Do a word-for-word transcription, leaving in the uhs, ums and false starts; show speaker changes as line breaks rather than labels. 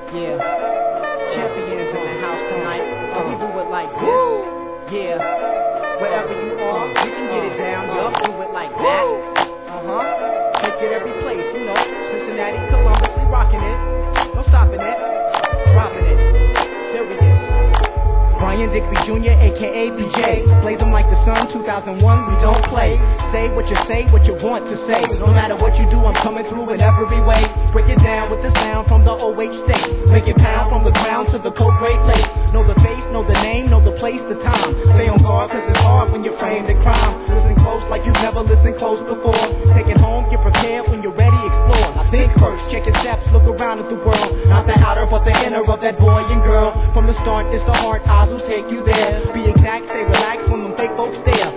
Yeah, champions in the house tonight. And we do it like this. Yeah, wherever you are, you can get it down. Yup, do it like that. Uh huh. Take it every place, you know. Cincinnati, Columbus, we rocking it. No stopping it. Dropping it. Serious. Brian Digby Junior, aka B J. Blaze 'em like the sun, two thousand one, we don't play. Say what you say, what you want to say. No matter what you do, I'm coming through in every way. Break it down with the sound from the O H state. Make it pound from the ground to the cold Great Lakes. Know the face, know the name, know the place, the time. Stay on guard, cause it's hard when you're framed in crime. Listen close like you've never listened close before. Take it home, get prepared when you're ready, explore. Now think first, check your steps, look around at the world. Not the outer, but the inner of that boy and girl. From the start, it's the heart, eyes will take you there. Be exact, stay relaxed when them fake folks stare.